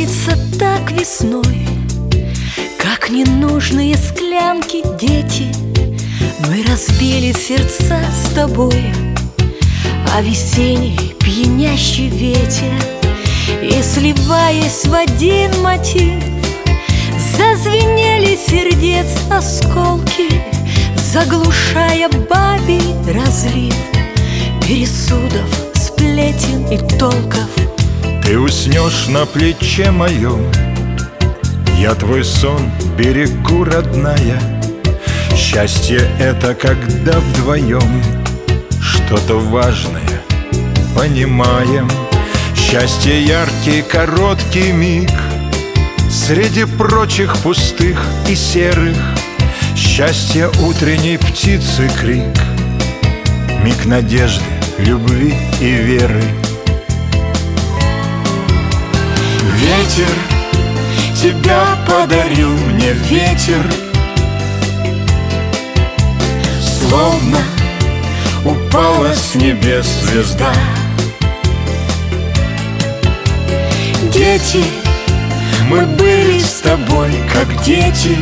дарится так весной, как ненужные склянки, дети. Мы разбили сердца с тобой, а весенний пьянящий ветер, и, сливаясь в один мотив, зазвенели сердец осколки, заглушая бабий разлив пересудов, сплетен и толков. Ты уснешь на плече моем, я твой сон берегу, родная. Счастье — это когда вдвоем что-то важное понимаем. Счастье — яркий короткий миг среди прочих пустых и серых. Счастье — утренней птицы крик, миг надежды, любви и веры. Ветер, тебя подарил мне ветер, словно упала с небес звезда. Дети, мы были с тобой как дети.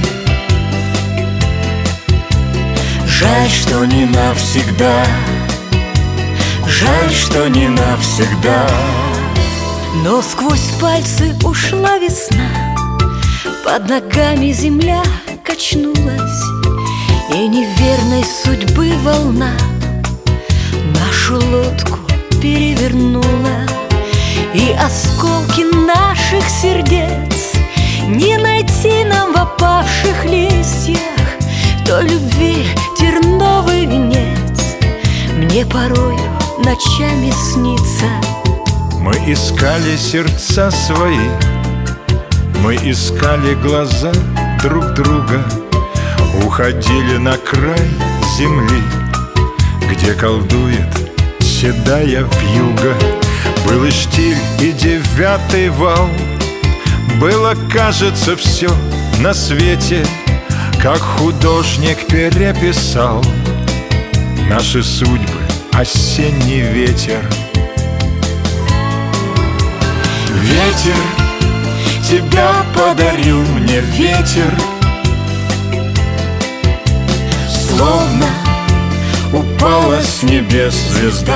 Жаль, что не навсегда, жаль, что не навсегда. Но сквозь пальцы ушла весна, под ногами земля качнулась, и неверной судьбы волна нашу лодку перевернула. И осколки наших сердец не найти нам в опавших листьях той любви терновый венец мне порою ночами снится. Мы искали сердца свои, мы искали глаза друг друга, уходили на край земли, где колдует седая вьюга. Был и штиль, и девятый вал, было, кажется, все на свете, как художник переписал наши судьбы осенний ветер. Ветер, тебя подарил мне ветер, словно упала с небес звезда.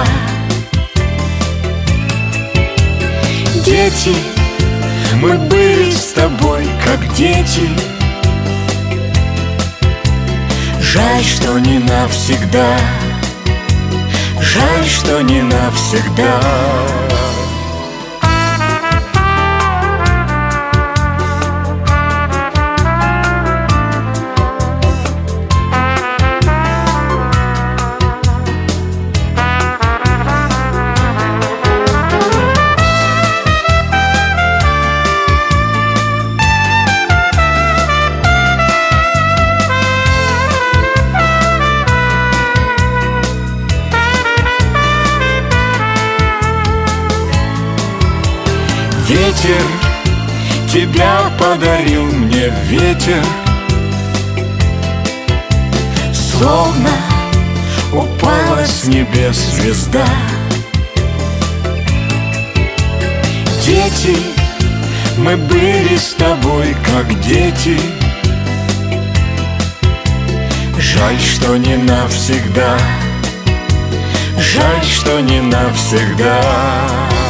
Дети, мы были с тобой как дети. Жаль, что не навсегда, жаль, что не навсегда. Ветер, тебя подарил мне ветер, словно упала с небес звезда. Дети, мы были с тобой как дети. Жаль, что не навсегда, жаль, что не навсегда.